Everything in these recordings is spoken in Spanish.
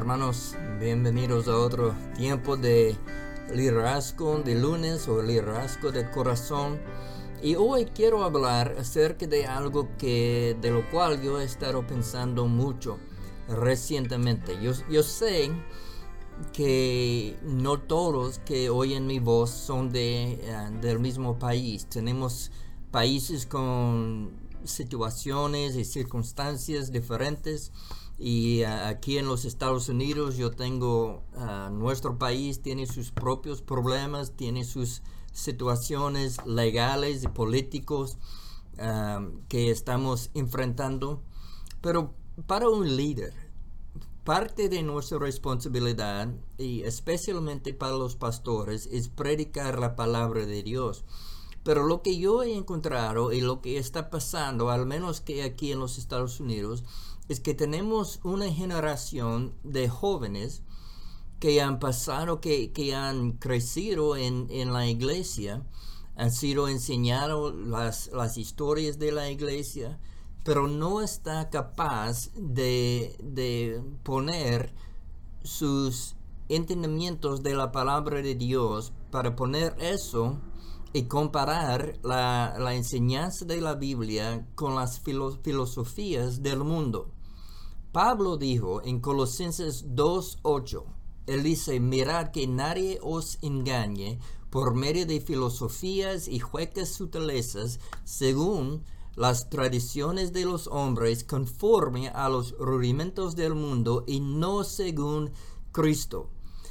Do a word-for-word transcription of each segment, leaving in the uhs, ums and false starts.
hermanos, bienvenidos a otro tiempo de liderazgo de lunes o liderazgo del corazón. Y hoy quiero hablar acerca de algo que de lo cual yo he estado pensando mucho recientemente. Yo, yo sé que no todos que oyen mi voz son de, uh, del mismo país. Tenemos países con situaciones y circunstancias diferentes. Y uh, aquí en los Estados Unidos yo tengo, uh, nuestro país tiene sus propios problemas, tiene sus situaciones legales y políticos uh, que estamos enfrentando. Pero para un líder, parte de nuestra responsabilidad, y especialmente para los pastores, es predicar la palabra de Dios. Pero lo que yo he encontrado y lo que está pasando, al menos que aquí en los Estados Unidos, es que tenemos una generación de jóvenes que han pasado, que, que han crecido en, en la iglesia, han sido enseñados las, las historias de la iglesia, pero no está capaz de, de poner sus entendimientos de la palabra de Dios para poner eso y comparar la, la enseñanza de la Biblia con las filo, filosofías del mundo. Pablo dijo en Colosenses dos ocho, él dice: mirad que nadie os engañe por medio de filosofías y huecas sutilezas, según las tradiciones de los hombres, conforme a los rudimentos del mundo y no según Cristo.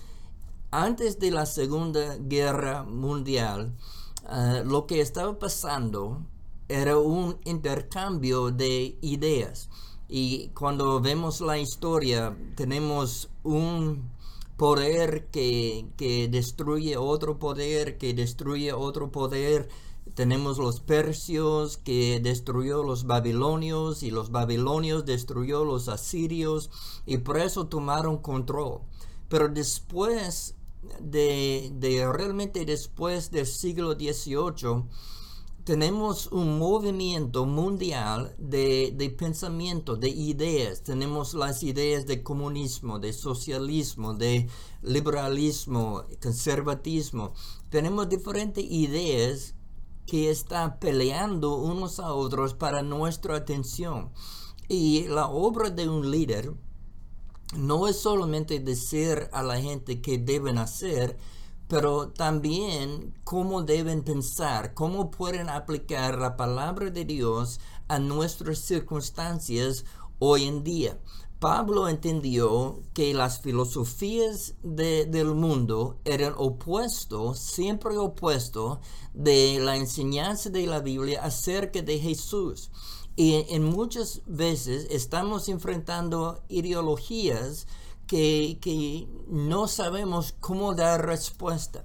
Antes de la Segunda Guerra Mundial, uh, lo que estaba pasando era un intercambio de ideas. Y cuando vemos la historia, tenemos un poder que, que destruye otro poder, que destruye otro poder. Tenemos los persios que destruyó los babilonios, y los babilonios destruyó los asirios, y por eso tomaron control. Pero después de, de realmente después del siglo dieciocho, tenemos un movimiento mundial de, de pensamiento, de ideas. Tenemos las ideas de comunismo, de socialismo, de liberalismo, conservatismo. Tenemos diferentes ideas que están peleando unos a otros para nuestra atención. Y la obra de un líder no es solamente decir a la gente qué deben hacer, pero también cómo deben pensar, cómo pueden aplicar la palabra de Dios a nuestras circunstancias hoy en día. Pablo entendió que las filosofías de, del mundo eran opuestos, siempre opuestos, de la enseñanza de la Biblia acerca de Jesús. Y en muchas veces estamos enfrentando ideologías Que, que no sabemos cómo dar respuesta,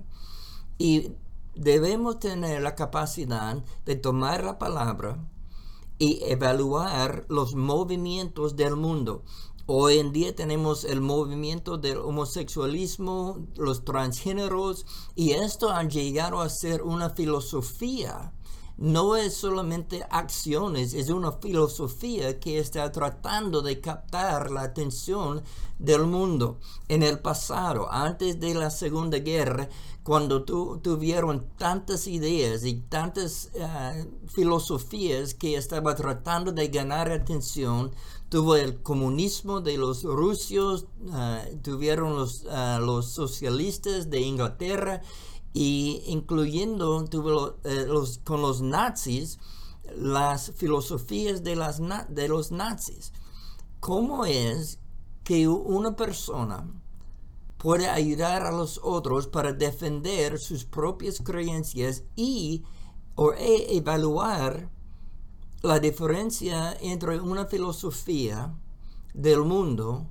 y debemos tener la capacidad de tomar la palabra y evaluar los movimientos del mundo. Hoy en día tenemos el movimiento del homosexualismo, los transgéneros, y esto ha llegado a ser una filosofía. No es solamente acciones, es una filosofía que está tratando de captar la atención del mundo. En el pasado, antes de la Segunda Guerra, cuando tu, tuvieron tantas ideas y tantas uh, filosofías que estaban tratando de ganar atención, tuvo el comunismo de los rusos, uh, tuvieron los, uh, los socialistas de Inglaterra, y incluyendo tuvo, eh, los, con los nazis, las filosofías de, las, de los nazis. ¿Cómo es que una persona puede ayudar a los otros para defender sus propias creencias y o e, evaluar la diferencia entre una filosofía del mundo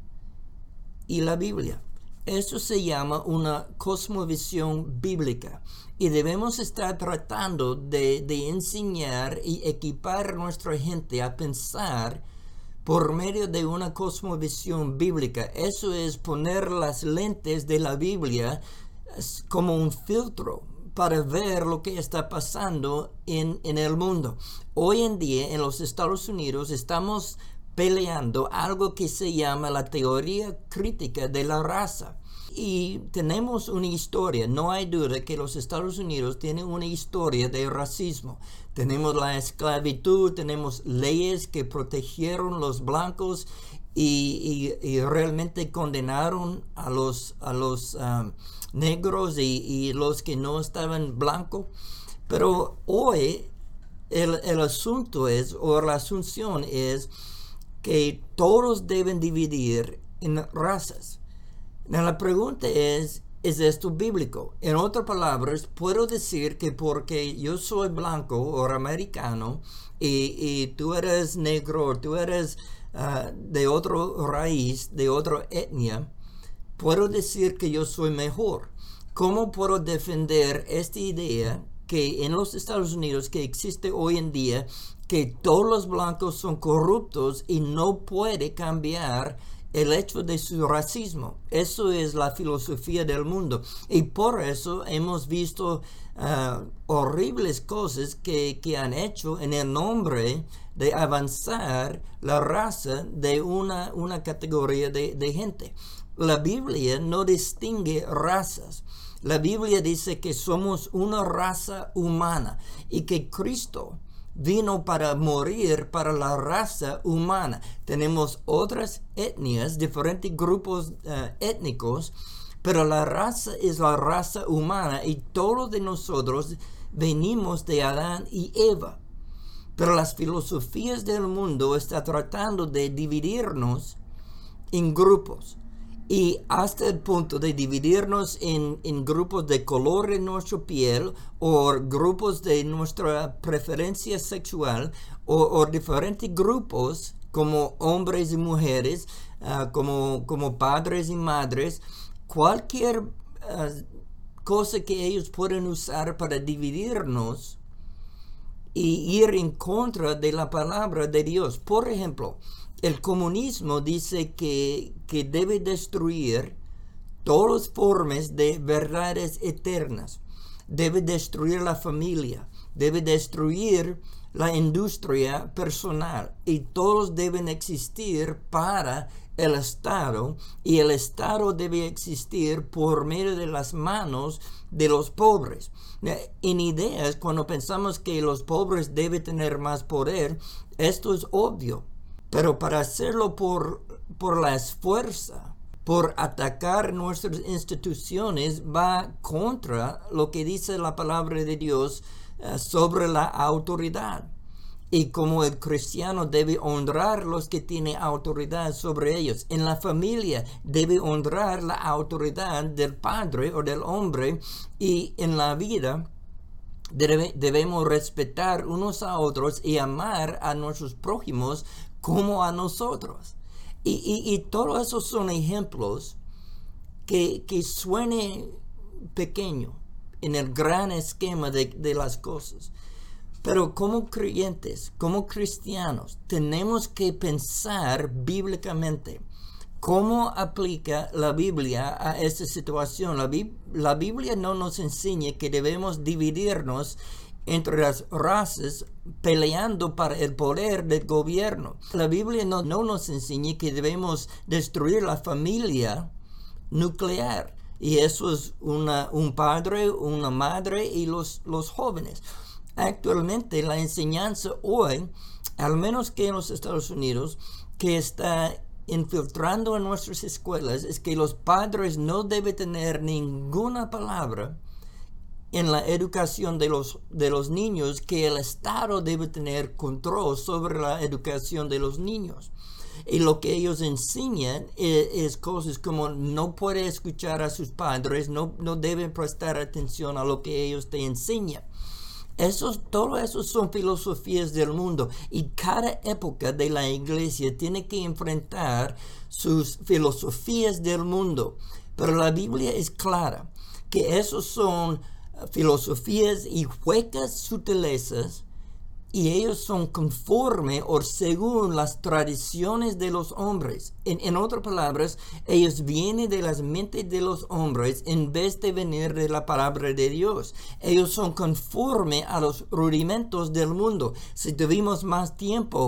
y la Biblia? Eso se llama una cosmovisión bíblica, y debemos estar tratando de, de enseñar y equipar a nuestra gente a pensar por medio de una cosmovisión bíblica. Eso es poner las lentes de la Biblia como un filtro para ver lo que está pasando en, en el mundo. Hoy en día en los Estados Unidos estamos peleando algo que se llama la teoría crítica de la raza. Y tenemos una historia, no hay duda que los Estados Unidos tienen una historia de racismo. Tenemos la esclavitud, tenemos leyes que protegieron los blancos y, y, y realmente condenaron a los, a los um, negros y, y los que no estaban blancos. Pero hoy el, el asunto es, o la asunción es, que todos deben dividir en razas. La pregunta es, ¿es esto bíblico? En otras palabras, puedo decir que porque yo soy blanco o americano y, y tú eres negro o tú eres uh, de otra raíz, de otra etnia, puedo decir que yo soy mejor. ¿Cómo puedo defender esta idea que en los Estados Unidos que existe hoy en día, que todos los blancos son corruptos y no puede cambiar el hecho de su racismo? Eso es la filosofía del mundo. Y por eso hemos visto uh, horribles cosas que, que han hecho en el nombre de avanzar la raza de una, una categoría de, de gente. La Biblia no distingue razas. La Biblia dice que somos una raza humana y que Cristo vino para morir para la raza humana. Tenemos otras etnias, diferentes grupos uh, étnicos, pero la raza es la raza humana y todos de nosotros venimos de Adán y Eva. Pero las filosofías del mundo están tratando de dividirnos en grupos. Y hasta el punto de dividirnos en, en grupos de color de nuestra piel o grupos de nuestra preferencia sexual o, o diferentes grupos como hombres y mujeres, uh, como, como padres y madres, cualquier uh, cosa que ellos pueden usar para dividirnos y ir en contra de la palabra de Dios. Por ejemplo, el comunismo dice que, que debe destruir todas las formas de verdades eternas. Debe destruir la familia. Debe destruir la industria personal. Y todos deben existir para el Estado. Y el Estado debe existir por medio de las manos de los pobres. En ideas, cuando pensamos que los pobres deben tener más poder, esto es obvio. Pero para hacerlo por, por la fuerza, por atacar nuestras instituciones, va contra lo que dice la palabra de Dios uh, sobre la autoridad. Y como el cristiano debe honrar los que tienen autoridad sobre ellos. En la familia debe honrar la autoridad del padre o del hombre. Y en la vida debe, debemos respetar unos a otros y amar a nuestros prójimos como a nosotros. Y, y, y todos esos son ejemplos que, que suenen pequeños en el gran esquema de, de las cosas. Pero como creyentes, como cristianos, tenemos que pensar bíblicamente cómo aplica la Biblia a esta situación. La, la Biblia no nos enseña que debemos dividirnos entre las razas peleando para el poder del gobierno. La Biblia no, no nos enseña que debemos destruir la familia nuclear. Y eso es una, un padre, una madre y los, los jóvenes. Actualmente la enseñanza hoy, al menos que en los Estados Unidos, que está infiltrando en nuestras escuelas, es que los padres no deben tener ninguna palabra en la educación de los, de los niños, que el Estado debe tener control sobre la educación de los niños. Y lo que ellos enseñan es, es cosas como no puede escuchar a sus padres, no, no deben prestar atención a lo que ellos te enseñan. Esos, todo eso son filosofías del mundo y cada época de la iglesia tiene que enfrentar sus filosofías del mundo. Pero la Biblia es clara que esos son filosofías y huecas sutilezas y ellos son conforme o según las tradiciones de los hombres. En, en otras palabras, ellos vienen de las mentes de los hombres en vez de venir de la palabra de Dios. Ellos son conforme a los rudimentos del mundo. Si tuvimos más tiempo,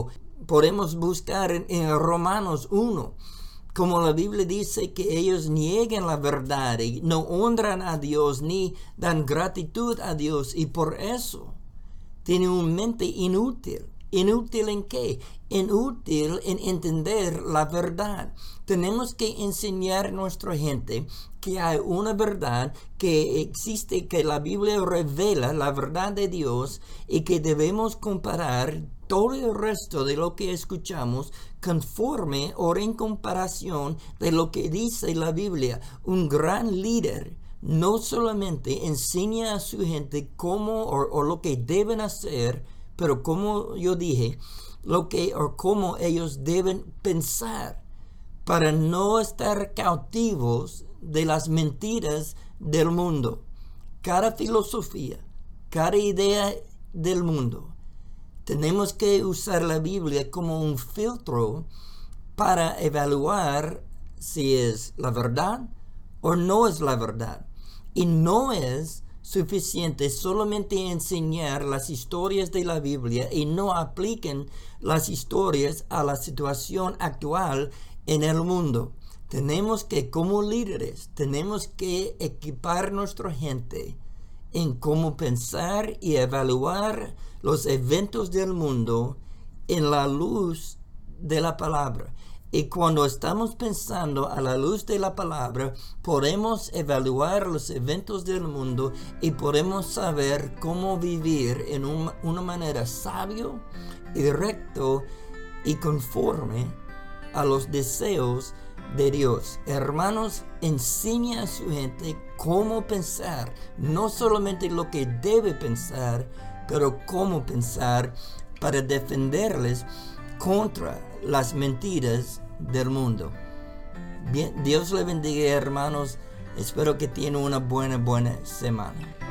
podemos buscar en, en Romanos uno. Como la Biblia dice que ellos niegan la verdad y no honran a Dios ni dan gratitud a Dios, y por eso tienen una mente inútil. ¿Inútil en qué? Inútil en entender la verdad. Tenemos que enseñar a nuestra gente que hay una verdad que existe, que la Biblia revela la verdad de Dios, y que debemos comparar todo el resto de lo que escuchamos conforme o en comparación de lo que dice la Biblia. Un gran líder no solamente enseña a su gente cómo o, o lo que deben hacer, pero como yo dije, lo que o cómo ellos deben pensar para no estar cautivos de las mentiras del mundo. Cada filosofía, cada idea del mundo, tenemos que usar la Biblia como un filtro para evaluar si es la verdad o no es la verdad. Y no es suficiente solamente enseñar las historias de la Biblia y no apliquen las historias a la situación actual en el mundo. Tenemos que, como líderes, tenemos que equipar a nuestra gente en cómo pensar y evaluar los eventos del mundo en la luz de la palabra. Y cuando estamos pensando a la luz de la palabra, podemos evaluar los eventos del mundo y podemos saber cómo vivir en un, una manera sabio y recto y conforme a los deseos de Dios. Hermanos, enseña a su gente cómo pensar, no solamente lo que debe pensar, pero cómo pensar para defenderles contra las mentiras del mundo. Bien, Dios le bendiga, hermanos. Espero que tengan una buena, buena semana.